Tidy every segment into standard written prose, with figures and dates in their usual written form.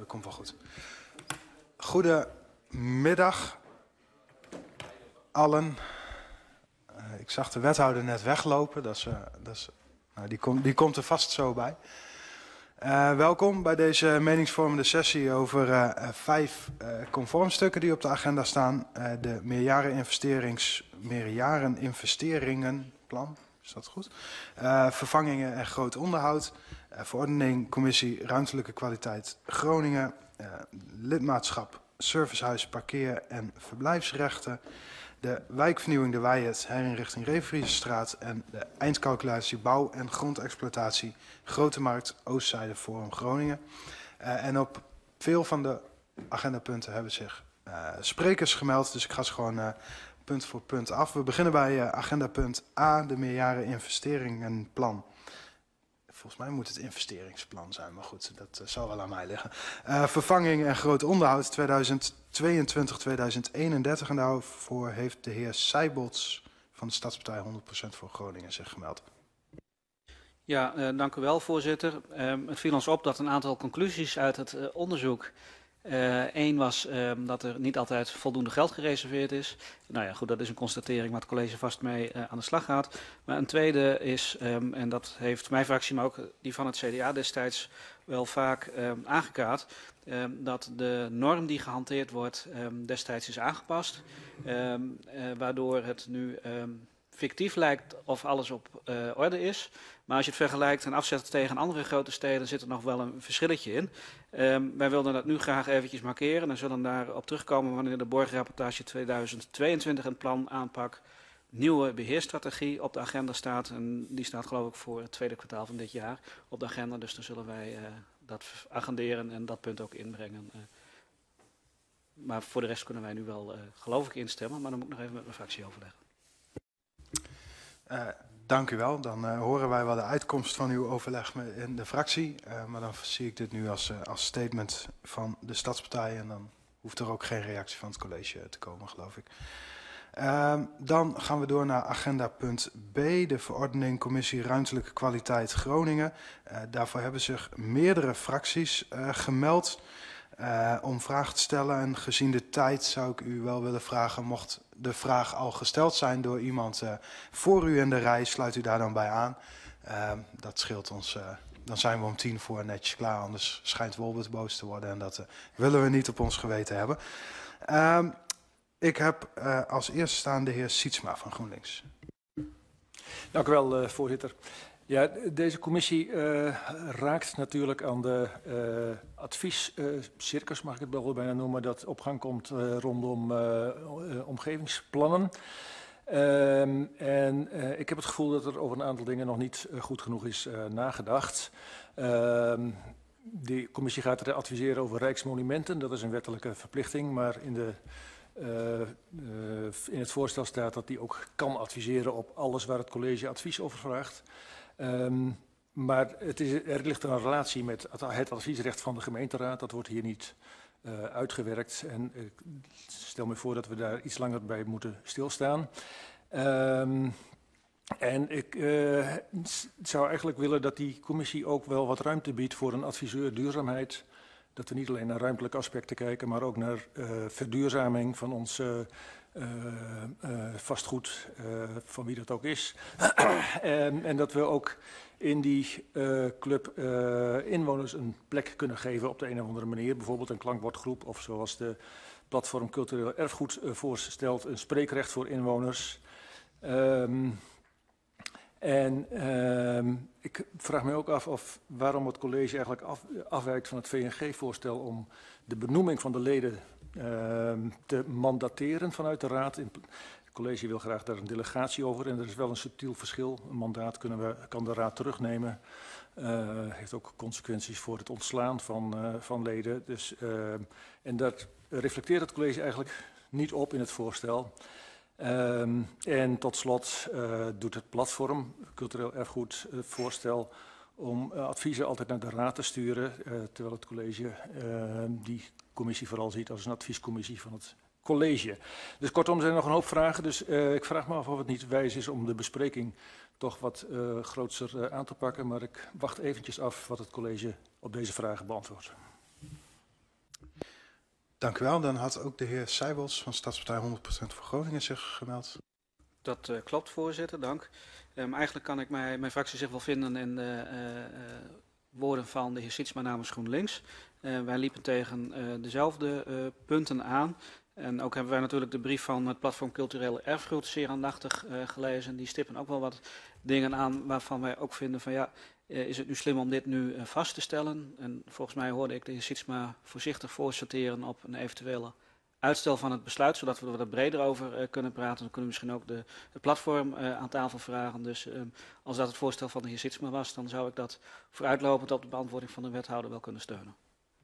dat komt wel goed. Goedemiddag allen. Ik zag de wethouder net weglopen, die komt er vast zo bij. Welkom bij deze meningsvormende sessie over 5 conformstukken die op de agenda staan. De meerjareninvesteringenplan, is dat goed? Vervangingen en groot onderhoud. Verordening Commissie Ruimtelijke Kwaliteit Groningen. Lidmaatschap Servicehuis Parkeer- en Verblijfsrechten. De wijkvernieuwing De Weijet, herinrichting Reveriezenstraat en de eindcalculatie bouw- en grondexploitatie Grote Markt Oostzijde Forum Groningen. En op veel van de agendapunten hebben zich sprekers gemeld, dus ik ga ze gewoon punt voor punt af. We beginnen bij agendapunt A, de meerjareninvesteringenplan. Volgens mij moet het investeringsplan zijn, maar goed, dat zal wel aan mij liggen. Vervanging en groot onderhoud 2022-2031. En daarvoor heeft de heer Seibots van de Stadspartij 100% voor Groningen zich gemeld. Ja, dank u wel, voorzitter. Het viel ons op dat een aantal conclusies uit het onderzoek. Eén was dat er niet altijd voldoende geld gereserveerd is. Nou ja, goed, dat is een constatering waar het college vast mee aan de slag gaat. Maar een tweede is, en dat heeft mijn fractie, maar ook die van het CDA destijds wel vaak aangekaart, dat de norm die gehanteerd wordt destijds is aangepast. Waardoor het nu fictief lijkt of alles op orde is. Maar als je het vergelijkt en afzet tegen andere grote steden, zit er nog wel een verschilletje in. Wij wilden dat nu graag eventjes markeren en zullen daarop terugkomen wanneer de borgrapportage 2022 en plan aanpak nieuwe beheerstrategie op de agenda staat. En die staat geloof ik voor het tweede kwartaal van dit jaar op de agenda. Dus dan zullen wij dat agenderen en dat punt ook inbrengen. Maar voor de rest kunnen wij nu wel geloof ik instemmen, maar dan moet ik nog even met mijn fractie overleggen. Dank u wel. Dan horen wij wel de uitkomst van uw overleg in de fractie. Maar dan zie ik dit nu als statement van de Stadspartij. En dan hoeft er ook geen reactie van het college te komen, geloof ik. Dan gaan we door naar agenda punt B. De verordening Commissie Ruimtelijke Kwaliteit Groningen. Daarvoor hebben zich meerdere fracties gemeld om vragen te stellen. En gezien de tijd zou ik u wel willen vragen, mocht de vraag al gesteld zijn door iemand voor u in de rij, sluit u daar dan bij aan. Dat scheelt ons, dan zijn we om 10:00 netjes klaar, anders schijnt Wolbert boos te worden en dat willen we niet op ons geweten hebben. Ik heb als eerste staan de heer Sietsma van GroenLinks. Dank u wel, voorzitter. Ja, deze commissie raakt natuurlijk aan de adviescircus, mag ik het wel bijna noemen, dat op gang komt rondom omgevingsplannen. Ik heb het gevoel dat er over een aantal dingen nog niet goed genoeg is nagedacht. De commissie gaat adviseren over rijksmonumenten, dat is een wettelijke verplichting, maar in het voorstel staat dat die ook kan adviseren op alles waar het college advies over vraagt. Maar er ligt een relatie met het adviesrecht van de gemeenteraad. Dat wordt hier niet uitgewerkt. En ik stel me voor dat we daar iets langer bij moeten stilstaan. En ik zou eigenlijk willen dat die commissie ook wel wat ruimte biedt voor een adviseur duurzaamheid. Dat we niet alleen naar ruimtelijke aspecten kijken, maar ook naar verduurzaming van ons vastgoed, van wie dat ook is. En dat we ook in die club inwoners een plek kunnen geven op de een of andere manier. Bijvoorbeeld een klankbordgroep of zoals de platform Cultureel Erfgoed voorstelt, een spreekrecht voor inwoners. Ik vraag me ook af of waarom het college eigenlijk afwijkt van het VNG-voorstel om de benoeming van de leden te mandateren vanuit de raad. Het college wil graag daar een delegatie over en er is wel een subtiel verschil. Een mandaat kan de raad terugnemen. Heeft ook consequenties voor het ontslaan van leden. Dus, en dat reflecteert het college eigenlijk niet op in het voorstel. En tot slot doet het platform Cultureel Erfgoed voorstel om adviezen altijd naar de raad te sturen, terwijl het college die commissie vooral ziet als een adviescommissie van het college. Dus kortom, er zijn nog een hoop vragen, dus ik vraag me af of het niet wijs is om de bespreking toch wat grootser aan te pakken, maar ik wacht eventjes af wat het college op deze vragen beantwoordt. Dank u wel. Dan had ook de heer Seibels van Stadspartij 100% voor Groningen zich gemeld. Dat klopt, voorzitter, dank. Eigenlijk kan ik mijn fractie zich wel vinden in de woorden van de heer Sietsma namens GroenLinks. Wij liepen tegen dezelfde punten aan. En ook hebben wij natuurlijk de brief van het Platform Culturele Erfgoed zeer aandachtig gelezen. Die stippen ook wel wat dingen aan waarvan wij ook vinden van ja, is het nu slim om dit nu vast te stellen? En volgens mij hoorde ik de heer Sietsma voorzichtig voorsorteren op een eventuele uitstel van het besluit, zodat we er wat breder over kunnen praten. Dan kunnen we misschien ook het platform aan tafel vragen. Dus als dat het voorstel van de heer Sietsma was, dan zou ik dat vooruitlopend op de beantwoording van de wethouder wel kunnen steunen.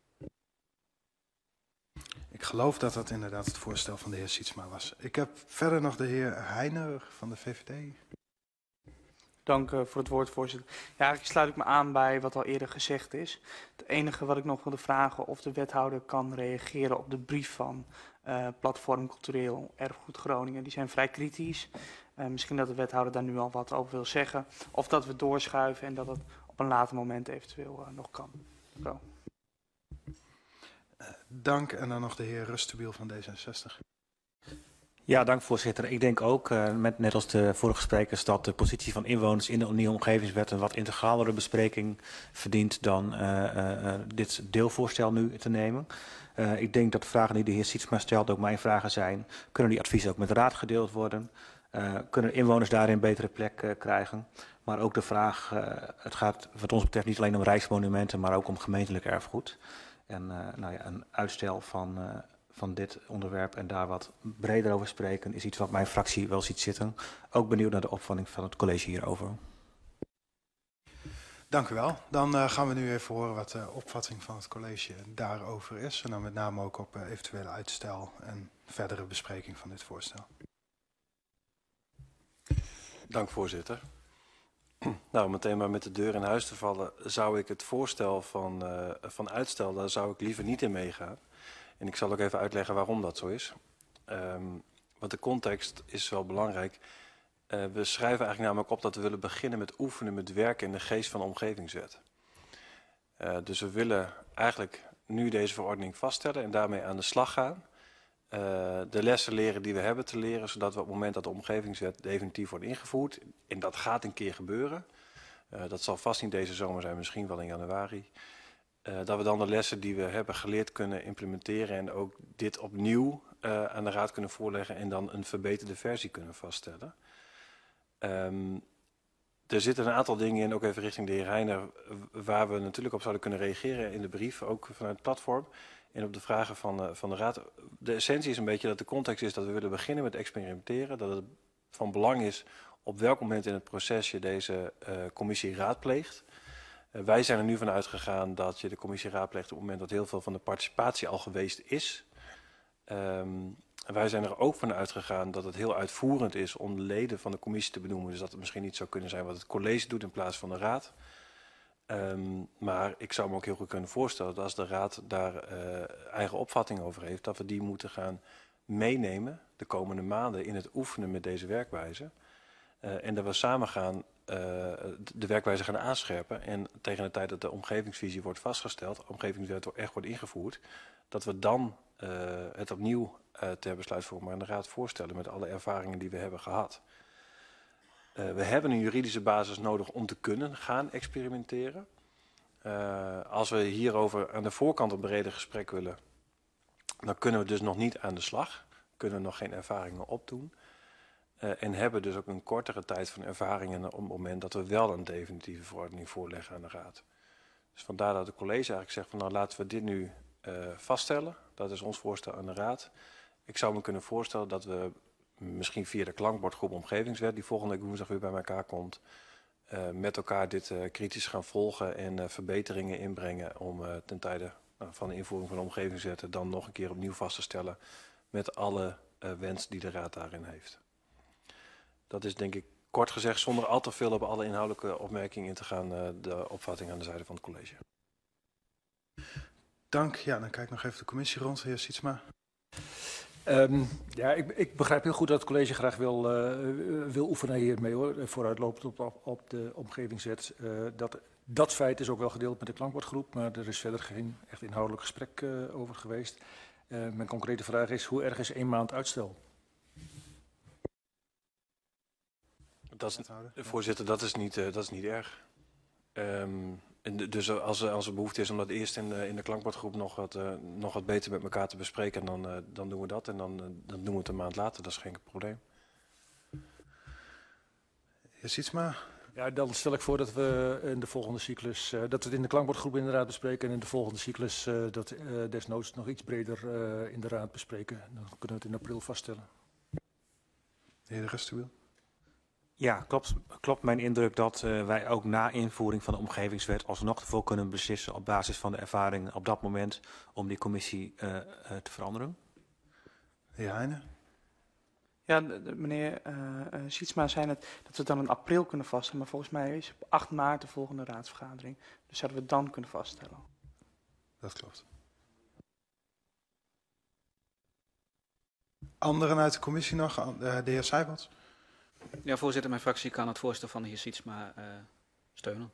Ik geloof dat dat inderdaad het voorstel van de heer Sietsma was. Ik heb verder nog de heer Heijner van de VVD. Dank voor het woord, voorzitter. Ja, eigenlijk sluit ik me aan bij wat al eerder gezegd is. Het enige wat ik nog wilde vragen of de wethouder kan reageren op de brief van Platform Cultureel Erfgoed Groningen. Die zijn vrij kritisch. Misschien dat de wethouder daar nu al wat over wil zeggen. Of dat we doorschuiven en dat het op een later moment eventueel nog kan. Zo. Dank. En dan nog de heer Rustenbiel van D66. Ja, dank voorzitter. Ik denk ook, net als de vorige sprekers, dat de positie van inwoners in de nieuwe omgevingswet een wat integralere bespreking verdient dan dit deelvoorstel nu te nemen. Ik denk dat de vragen die de heer Sietsma stelt ook mijn vragen zijn. Kunnen die adviezen ook met de raad gedeeld worden? Kunnen inwoners daarin een betere plek krijgen? Maar ook de vraag, het gaat wat ons betreft niet alleen om rijksmonumenten, maar ook om gemeentelijk erfgoed. En nou ja, een uitstel van dit onderwerp en daar wat breder over spreken is iets wat mijn fractie wel ziet zitten. Ook benieuwd naar de opvatting van het college hierover. Dank u wel. Dan gaan we nu even horen wat de opvatting van het college daarover is. En dan met name ook op eventuele uitstel en verdere bespreking van dit voorstel. Dank voorzitter. Nou, meteen maar met de deur in huis te vallen, zou ik het voorstel van uitstel, daar zou ik liever niet in meegaan. En ik zal ook even uitleggen waarom dat zo is. Want de context is wel belangrijk. We schrijven eigenlijk namelijk op dat we willen beginnen met oefenen met werken in de geest van de omgevingswet. Dus we willen eigenlijk nu deze verordening vaststellen en daarmee aan de slag gaan. De lessen leren die we hebben te leren, zodat we op het moment dat de omgevingswet definitief wordt ingevoerd, en dat gaat een keer gebeuren, dat zal vast niet deze zomer zijn, misschien wel in januari, dat we dan de lessen die we hebben geleerd kunnen implementeren en ook dit opnieuw aan de raad kunnen voorleggen en dan een verbeterde versie kunnen vaststellen. Er zitten een aantal dingen in, ook even richting de heer Heijner, waar we natuurlijk op zouden kunnen reageren in de brief, ook vanuit het platform. En op de vragen van de raad. De essentie is een beetje dat de context is dat we willen beginnen met experimenteren. Dat het van belang is op welk moment in het proces je deze commissie raadpleegt. Wij zijn er nu van uitgegaan dat je de commissie raadpleegt op het moment dat heel veel van de participatie al geweest is. Wij zijn er ook van uitgegaan dat het heel uitvoerend is om de leden van de commissie te benoemen. Dus dat het misschien niet zou kunnen zijn wat het college doet in plaats van de raad. Maar ik zou me ook heel goed kunnen voorstellen dat als de raad daar eigen opvatting over heeft, dat we die moeten gaan meenemen de komende maanden in het oefenen met deze werkwijze. En dat we samen gaan de werkwijze gaan aanscherpen. En tegen de tijd dat de omgevingsvisie wordt vastgesteld, de omgevingswet echt wordt ingevoerd, dat we dan het opnieuw ter besluitvorming aan de raad voorstellen met alle ervaringen die we hebben gehad. We hebben een juridische basis nodig om te kunnen gaan experimenteren. Als we hierover aan de voorkant een breder gesprek willen, dan kunnen we dus nog niet aan de slag. Kunnen we nog geen ervaringen opdoen. En hebben dus ook een kortere tijd van ervaringen op het moment dat we wel een definitieve verordening voorleggen aan de raad. Dus vandaar dat het college eigenlijk zegt van nou laten we dit nu vaststellen. Dat is ons voorstel aan de raad. Ik zou me kunnen voorstellen dat we misschien via de klankbordgroep omgevingswet, die volgende week woensdag weer bij elkaar komt, met elkaar dit kritisch gaan volgen en verbeteringen inbrengen om ten tijde van de invoering van de omgevingswet dan nog een keer opnieuw vast te stellen met alle wens die de raad daarin heeft. Dat is denk ik kort gezegd, zonder al te veel op alle inhoudelijke opmerkingen in te gaan, de opvatting aan de zijde van het college. Dank. Ja, dan kijk ik nog even de commissie rond, heer Sietsma. Ja, ik begrijp heel goed dat het college graag wil oefenen hiermee hoor, vooruitlopend op de omgevingswet. Dat feit is ook wel gedeeld met de klankbordgroep, maar er is verder geen echt inhoudelijk gesprek over geweest. Mijn concrete vraag is, hoe erg is 1 maand uitstel? Voorzitter, dat is niet erg. Dus als er behoefte is om dat eerst in de klankbordgroep nog wat beter met elkaar te bespreken, dan doen we dat. En dan doen we het een maand later, dat is geen probleem. Heer Sietsma? Ja, dan stel ik voor dat we in de volgende cyclus, dat we het in de klankbordgroep inderdaad bespreken. En in de volgende cyclus dat desnoods nog iets breder in de raad bespreken. Dan kunnen we het in april vaststellen. De heer de Rustenwiel? Ja, klopt mijn indruk dat wij ook na invoering van de omgevingswet alsnog ervoor kunnen beslissen op basis van de ervaring op dat moment om die commissie te veranderen? De heer Heijnen? Ja, meneer Sietsma zei net dat we het dan in april kunnen vaststellen, maar volgens mij is op 8 maart de volgende raadsvergadering. Dus zouden we het dan kunnen vaststellen. Dat klopt. Anderen uit de commissie nog? De heer Seibert? Ja, voorzitter, mijn fractie kan het voorstel van de heer Sietsma steunen.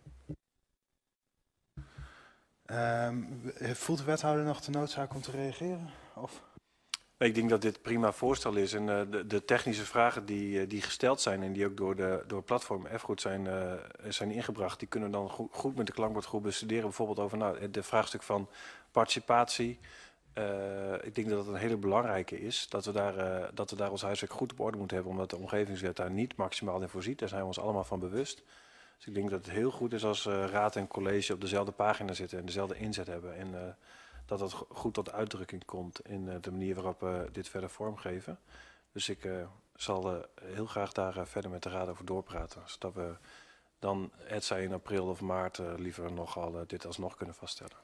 Voelt de wethouder nog de noodzaak om te reageren? Of? Ik denk dat dit prima voorstel is. En de technische vragen die gesteld zijn en die ook door platform Erfgoed zijn ingebracht, die kunnen dan goed met de klankbordgroep bestuderen. Bijvoorbeeld over het vraagstuk van participatie. Ik denk dat het een hele belangrijke is, dat we daar ons huiswerk goed op orde moeten hebben, omdat de omgevingswet daar niet maximaal in voorziet. Daar zijn we ons allemaal van bewust. Dus ik denk dat het heel goed is als raad en college op dezelfde pagina zitten en dezelfde inzet hebben. En dat het goed tot uitdrukking komt in de manier waarop we dit verder vormgeven. Dus ik zal heel graag daar verder met de raad over doorpraten. Zodat we dan, het zij in april of maart, liever nogal dit alsnog kunnen vaststellen.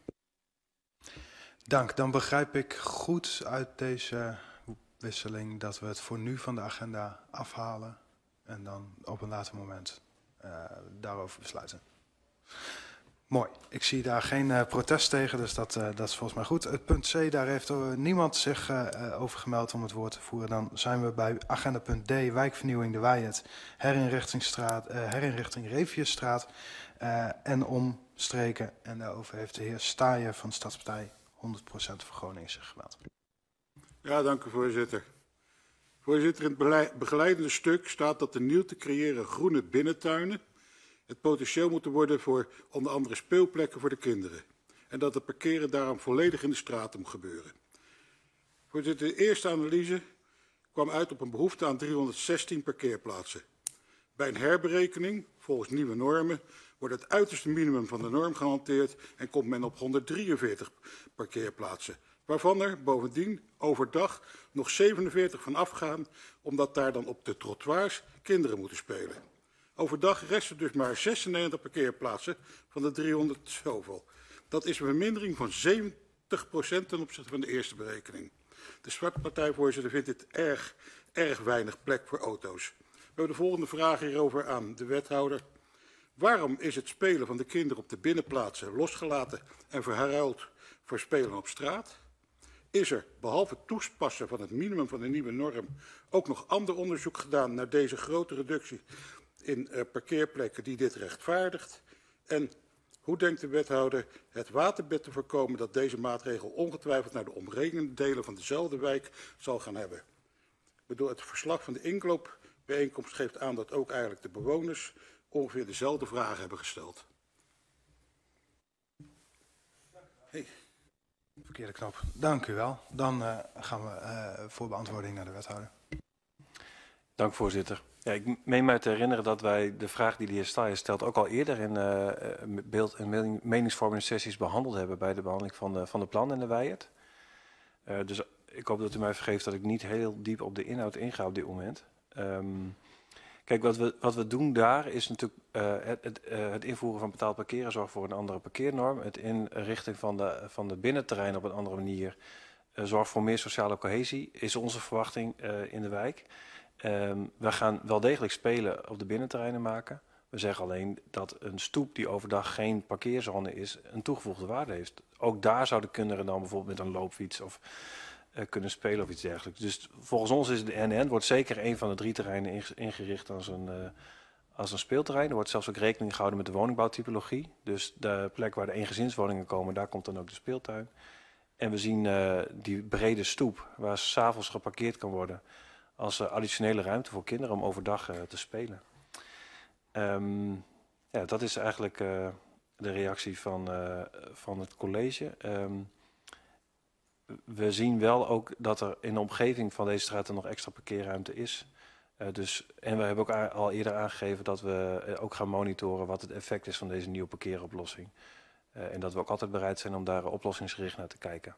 Dank. Dan begrijp ik goed uit deze wisseling dat we het voor nu van de agenda afhalen. En dan op een later moment daarover besluiten. Mooi. Ik zie daar geen protest tegen, dus dat is volgens mij goed. Het punt C, daar heeft niemand zich over gemeld om het woord te voeren. Dan zijn we bij agenda punt D, wijkvernieuwing De Wijert, herinrichting Reviusstraat en omstreken. En daarover heeft de heer Staaien van de Stadspartij 100% voor Groningen zich gemeld. Ja, dank u voorzitter. Voorzitter, in het begeleidende stuk staat dat de nieuw te creëren groene binnentuinen het potentieel moeten worden voor onder andere speelplekken voor de kinderen. En dat het parkeren daarom volledig in de straat moet gebeuren. Voorzitter, de eerste analyse kwam uit op een behoefte aan 316 parkeerplaatsen. Bij een herberekening, volgens nieuwe normen, wordt het uiterste minimum van de norm gehanteerd en komt men op 143 parkeerplaatsen. Waarvan er bovendien overdag nog 47 van afgaan, omdat daar dan op de trottoirs kinderen moeten spelen. Overdag resten dus maar 96 parkeerplaatsen van de 300 zoveel. Dat is een vermindering van 70% ten opzichte van de eerste berekening. De Zwarte Partijvoorzitter vindt dit erg weinig plek voor auto's. We hebben de volgende vraag hierover aan de wethouder. Waarom is het spelen van de kinderen op de binnenplaatsen losgelaten en verruild voor spelen op straat? Is er, behalve het toepassen van het minimum van de nieuwe norm, ook nog ander onderzoek gedaan naar deze grote reductie in parkeerplekken die dit rechtvaardigt? En hoe denkt de wethouder het waterbed te voorkomen dat deze maatregel ongetwijfeld naar de omringende delen van dezelfde wijk zal gaan hebben? Ik bedoel, het verslag van de inloopbijeenkomst geeft aan dat ook eigenlijk de bewoners ongeveer dezelfde vragen hebben gesteld. Hey. Verkeerde knop. Dank u wel. Dan gaan we voor beantwoording naar de wethouder. Dank voorzitter. Ja, ik meen mij te herinneren dat wij de vraag die de heer Staaien stelt ook al eerder in beeld- en meningsvormingssessies behandeld hebben bij de behandeling van de plan in de Wijert. Dus ik hoop dat u mij vergeeft dat ik niet heel diep op de inhoud inga op dit moment. Kijk, wat we doen daar is natuurlijk het invoeren van betaald parkeren zorgt voor een andere parkeernorm. Het inrichten van de binnenterrein op een andere manier zorgt voor meer sociale cohesie, is onze verwachting in de wijk. We gaan wel degelijk spelen op de binnenterreinen maken. We zeggen alleen dat een stoep die overdag geen parkeerzone is, een toegevoegde waarde heeft. Ook daar zouden kinderen dan bijvoorbeeld met een loopfiets of kunnen spelen of iets dergelijks. Dus volgens ons is de NN wordt zeker een van de 3 terreinen ingericht als een speelterrein. Er wordt zelfs ook rekening gehouden met de woningbouwtypologie. Dus de plek waar de eengezinswoningen komen, daar komt dan ook de speeltuin. En we zien die brede stoep waar 's avonds geparkeerd kan worden als additionele ruimte voor kinderen om overdag te spelen. Ja, dat is eigenlijk de reactie van het college. We zien wel ook dat er in de omgeving van deze straat nog extra parkeerruimte is. En we hebben ook al eerder aangegeven dat we ook gaan monitoren wat het effect is van deze nieuwe parkeeroplossing. En dat we ook altijd bereid zijn om daar oplossingsgericht naar te kijken.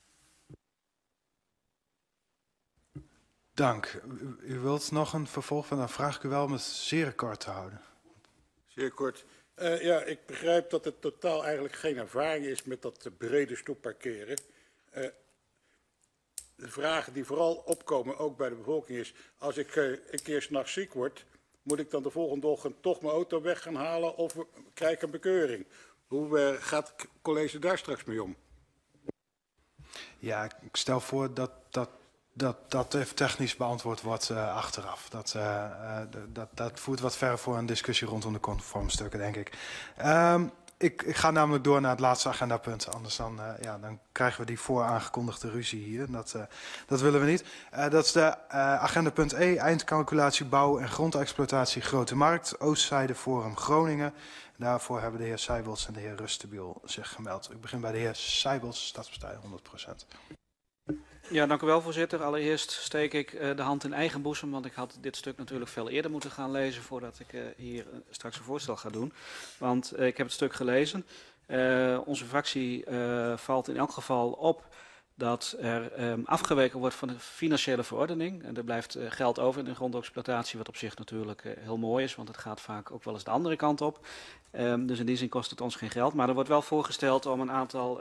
Dank. U wilt nog een vervolg van, dan vraag ik u wel om het zeer kort te houden. Zeer kort. Ja, ik begrijp dat er totaal eigenlijk geen ervaring is met dat brede stoep parkeren. De vragen die vooral opkomen, ook bij de bevolking, is: als ik een keer 's nachts ziek word, moet ik dan de volgende ochtend toch mijn auto weg gaan halen of krijg ik een bekeuring? Hoe gaat het college daar straks mee om? Ja, ik stel voor dat even technisch beantwoord wordt achteraf. Dat voert wat ver voor een discussie rondom de conformstukken, denk ik. Ik ga namelijk door naar het laatste agendapunt. Anders dan krijgen we die vooraangekondigde ruzie hier. Dat willen we niet. Dat is de agendapunt E, eindcalculatie bouw en grondexploitatie Grote Markt, Oostzijde Forum Groningen. Daarvoor hebben de heer Seibels en de heer Rustenbiel zich gemeld. Ik begin bij de heer Seibels, Stadspartij 100%. Ja, dank u wel, voorzitter. Allereerst steek ik de hand in eigen boezem, want ik had dit stuk natuurlijk veel eerder moeten gaan lezen voordat ik hier straks een voorstel ga doen. Want ik heb het stuk gelezen. Onze fractie valt in elk geval op dat er afgeweken wordt van de financiële verordening. En er blijft geld over in de grondexploitatie, wat op zich natuurlijk heel mooi is, want het gaat vaak ook wel eens de andere kant op. Dus in die zin kost het ons geen geld. Maar er wordt wel voorgesteld om een aantal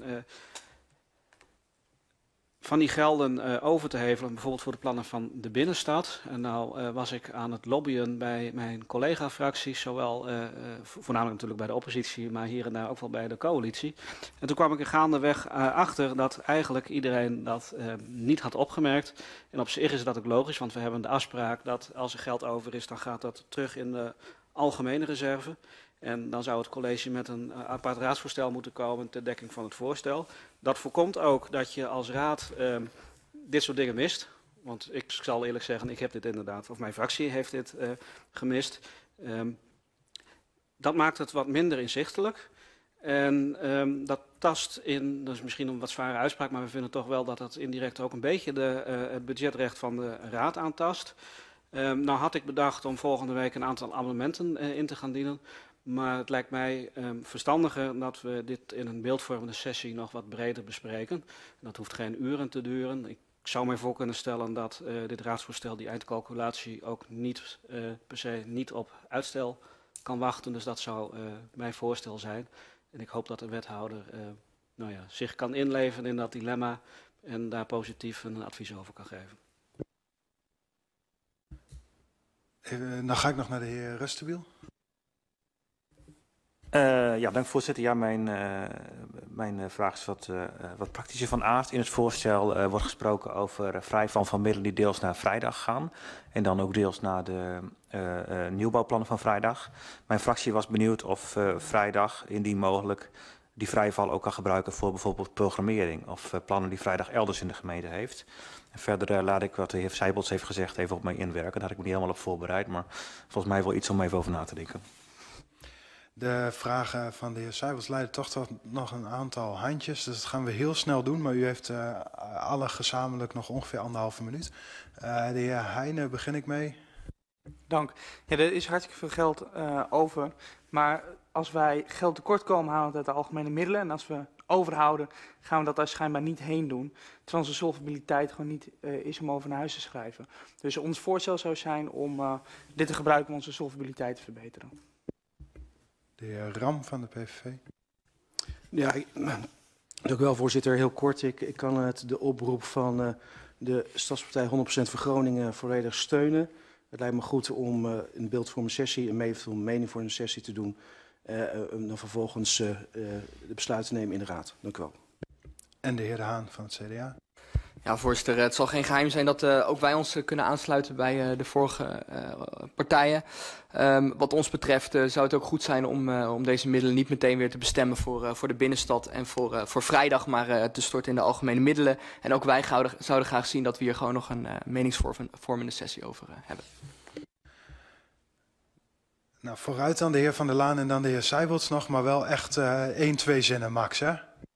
van die gelden over te hevelen, bijvoorbeeld voor de plannen van de binnenstad. En nou was ik aan het lobbyen bij mijn collega-fracties, zowel voornamelijk natuurlijk bij de oppositie, maar hier en daar ook wel bij de coalitie. En toen kwam ik er gaandeweg achter dat eigenlijk iedereen dat niet had opgemerkt. En op zich is dat ook logisch, want we hebben de afspraak dat als er geld over is, dan gaat dat terug in de algemene reserve. En dan zou het college met een apart raadsvoorstel moeten komen ter dekking van het voorstel. Dat voorkomt ook dat je als raad dit soort dingen mist. Want ik zal eerlijk zeggen, ik heb dit inderdaad, of mijn fractie heeft dit gemist. Dat maakt het wat minder inzichtelijk. En dat tast in, dat is misschien een wat zware uitspraak, maar we vinden toch wel dat dat indirect ook een beetje het budgetrecht van de raad aantast. Nou had ik bedacht om volgende week een aantal amendementen in te gaan dienen. Maar het lijkt mij verstandiger dat we dit in een beeldvormende sessie nog wat breder bespreken. Dat hoeft geen uren te duren. Ik zou mij voor kunnen stellen dat dit raadsvoorstel, die eindcalculatie, ook niet per se niet op uitstel kan wachten. Dus dat zou mijn voorstel zijn. En ik hoop dat de wethouder zich kan inleven in dat dilemma en daar positief een advies over kan geven. Dan ga ik nog naar de heer Rustenbiel. Ja, dank voorzitter. Ja, mijn vraag is wat praktischer van aard. In het voorstel wordt gesproken over vrijval van middelen die deels naar vrijdag gaan. En dan ook deels naar de nieuwbouwplannen van vrijdag. Mijn fractie was benieuwd of vrijdag, indien mogelijk, die vrijval ook kan gebruiken voor bijvoorbeeld programmering. Of plannen die vrijdag elders in de gemeente heeft. En verder laat ik wat de heer Seibels heeft gezegd even op mij inwerken. Daar had ik me niet helemaal op voorbereid. Maar volgens mij wel iets om even over na te denken. De vragen van de heer Seibels leiden toch tot nog een aantal handjes. Dus dat gaan we heel snel doen. Maar u heeft alle gezamenlijk nog ongeveer 1,5 minuut. De heer Heijnen, begin ik mee. Dank. Ja, er is hartstikke veel geld over. Maar als wij geld tekort komen, halen we het uit de algemene middelen. En als we overhouden, gaan we dat daar schijnbaar niet heen doen. Terwijl onze solvabiliteit gewoon niet is om over naar huis te schrijven. Dus ons voorstel zou zijn om dit te gebruiken om onze solvabiliteit te verbeteren. De heer Ram van de PVV. Ja, dank u wel, voorzitter. Heel kort, ik kan de oproep van de Stadspartij 100% voor Groningen volledig steunen. Het lijkt me goed om een beeldvormende sessie, een mening voor een sessie te doen. Dan vervolgens de besluiten nemen in de raad. Dank u wel. En de heer De Haan van het CDA. Ja, voorzitter, het zal geen geheim zijn dat ook wij ons kunnen aansluiten bij de vorige partijen. Wat ons betreft zou het ook goed zijn om deze middelen niet meteen weer te bestemmen voor de binnenstad en voor vrijdag, maar te storten in de algemene middelen. En ook wij zouden graag zien dat we hier gewoon nog een meningsvormende sessie over hebben. Nou, vooruit dan de heer Van der Laan en dan de heer Seibold nog, maar wel echt 1-2 zinnen max, hè?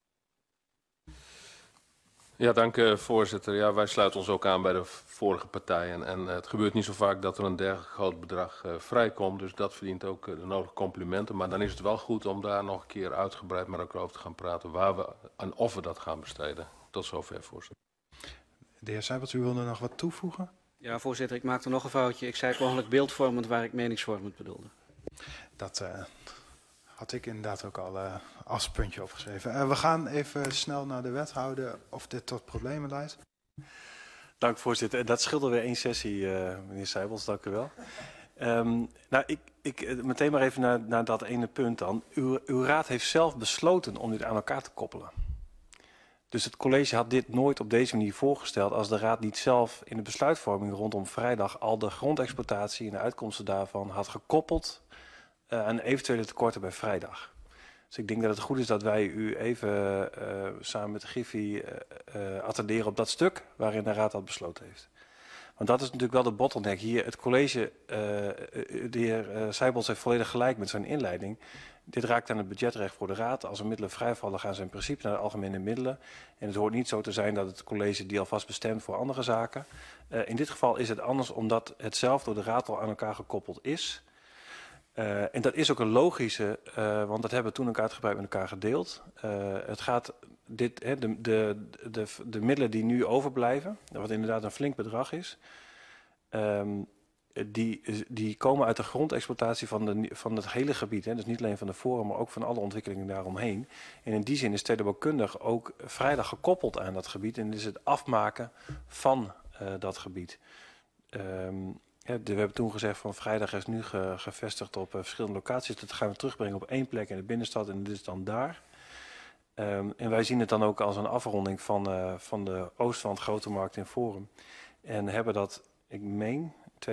Ja, dank voorzitter. Ja, wij sluiten ons ook aan bij de vorige partijen. En het gebeurt niet zo vaak dat er een dergelijk groot bedrag vrijkomt. Dus dat verdient ook de nodige complimenten. Maar dan is het wel goed om daar nog een keer uitgebreid met elkaar over te gaan praten. Waar we en of we dat gaan besteden. Tot zover, voorzitter. De heer Seibold, u wilde nog wat toevoegen? Ja, voorzitter, ik maakte nog een foutje. Ik zei mogelijk beeldvormend waar ik meningsvormend bedoelde. Dat had ik inderdaad ook al als puntje opgeschreven. We gaan even snel naar de wethouder of dit tot problemen leidt. Dank voorzitter. Dat scheelde weer 1 sessie, meneer Seibold, dank u wel. Nou, ik meteen maar even naar dat ene punt dan. Uw raad heeft zelf besloten om dit aan elkaar te koppelen. Dus het college had dit nooit op deze manier voorgesteld als de raad niet zelf in de besluitvorming rondom vrijdag al de grondexploitatie en de uitkomsten daarvan had gekoppeld aan eventuele tekorten bij vrijdag. Dus ik denk dat het goed is dat wij u even samen met de Griffie attenderen op dat stuk waarin de raad dat besloten heeft. Want dat is natuurlijk wel de bottleneck hier. Het college, de heer Seibold heeft volledig gelijk met zijn inleiding. Dit raakt aan het budgetrecht voor de raad. Als er middelen vrijvallen gaan ze in principe naar de algemene middelen. En het hoort niet zo te zijn dat het college die alvast bestemt voor andere zaken. In dit geval is het anders omdat het zelf door de raad al aan elkaar gekoppeld is. En dat is ook een logische, want dat hebben we toen ook uitgebreid met elkaar gedeeld. Het gaat de middelen die nu overblijven, wat inderdaad een flink bedrag is, die komen uit de grondexploitatie van het hele gebied. Hè. Dus niet alleen van de Forum, maar ook van alle ontwikkelingen daaromheen. En in die zin is stedenbouwkundig ook vrijdag gekoppeld aan dat gebied. En is het afmaken van dat gebied. Ja, we hebben toen gezegd van vrijdag is nu gevestigd op verschillende locaties. Dat gaan we terugbrengen op 1 plek in de binnenstad en dit is dan daar. En wij zien het dan ook als een afronding van de Oostwand Grote Markt in Forum. En hebben dat, ik meen,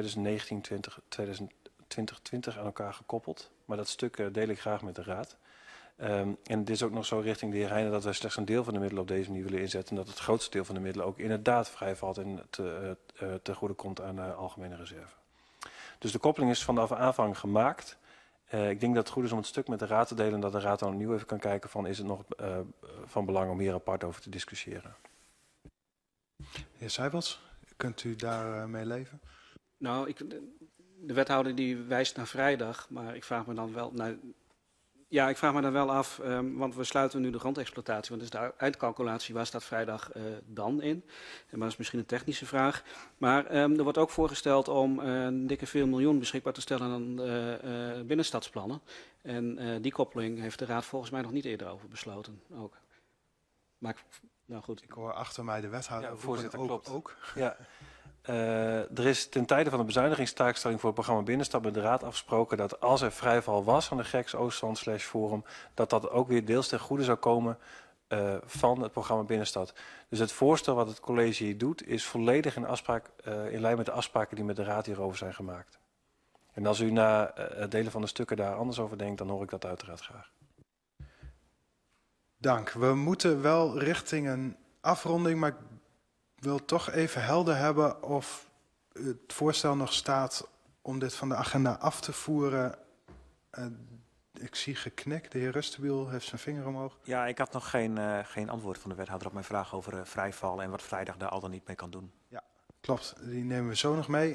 2019-2020 aan elkaar gekoppeld. Maar dat stuk deel ik graag met de raad. En dit is ook nog zo richting de heer Heijnen dat wij slechts een deel van de middelen op deze manier willen inzetten. En dat het grootste deel van de middelen ook inderdaad vrijvalt en ten goede komt aan de algemene reserve. Dus de koppeling is vanaf aanvang gemaakt. Ik denk dat het goed is om het stuk met de raad te delen en dat de raad dan opnieuw even kan kijken van is het nog van belang om hier apart over te discussiëren. Heer Seibold, kunt u daar mee leven? Nou, de wethouder die wijst naar vrijdag, maar ik vraag me dan wel naar... Ja, ik vraag me dan wel af, want we sluiten nu de grondexploitatie. Want dus de uitcalculatie, waar staat vrijdag dan in? Maar dat is misschien een technische vraag. Maar er wordt ook voorgesteld om een dikke 4 miljoen beschikbaar te stellen aan binnenstadsplannen. En die koppeling heeft de raad volgens mij nog niet eerder over besloten. Ook. Maar nou goed. Ik hoor achter mij de wethouder. Ja, voorzitter, klopt. Ook. Ja. Er is ten tijde van de bezuinigingstaakstelling voor het programma Binnenstad met de raad afgesproken dat als er vrijval was van de GEX Oostwand /Forum, dat ook weer deels ten goede zou komen van het programma Binnenstad. Dus het voorstel wat het college hier doet is volledig in lijn met de afspraken die met de raad hierover zijn gemaakt. En als u na het delen van de stukken daar anders over denkt, dan hoor ik dat uiteraard graag. Dank. We moeten wel richting een afronding, maar ik wil toch even helder hebben of het voorstel nog staat om dit van de agenda af te voeren. Ik zie geknik. De heer Rustenbiel heeft zijn vinger omhoog. Ja, ik had nog geen antwoord van de wethouder op mijn vraag over vrijval en wat vrijdag daar al dan niet mee kan doen. Ja, klopt. Die nemen we zo nog mee.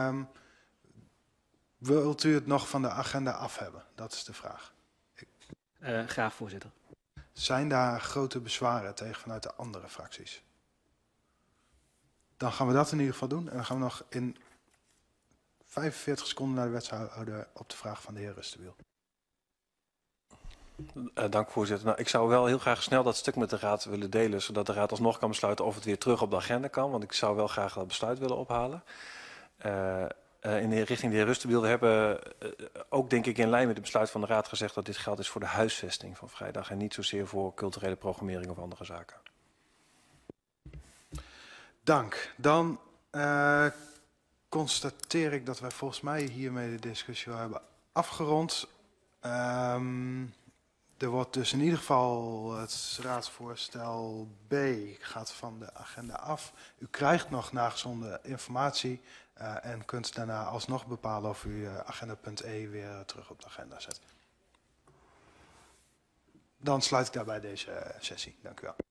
Wilt u het nog van de agenda af hebben? Dat is de vraag. Graag, voorzitter. Zijn daar grote bezwaren tegen vanuit de andere fracties? Dan gaan we dat in ieder geval doen. En dan gaan we nog in 45 seconden naar de wethouder op de vraag van de heer Rustenbiel. Dank voorzitter. Nou, ik zou wel heel graag snel dat stuk met de raad willen delen, zodat de raad alsnog kan besluiten of het weer terug op de agenda kan. Want ik zou wel graag dat besluit willen ophalen. Richting de heer Rustenbiel, we hebben ook denk ik in lijn met het besluit van de raad gezegd dat dit geld is voor de huisvesting van vrijdag en niet zozeer voor culturele programmering of andere zaken. Dank. Dan constateer ik dat wij volgens mij hiermee de discussie wel hebben afgerond. Er wordt dus in ieder geval het raadsvoorstel B gaat van de agenda af. U krijgt nog nagezonden informatie en kunt daarna alsnog bepalen of u agenda punt E weer terug op de agenda zet. Dan sluit ik daarbij deze sessie. Dank u wel.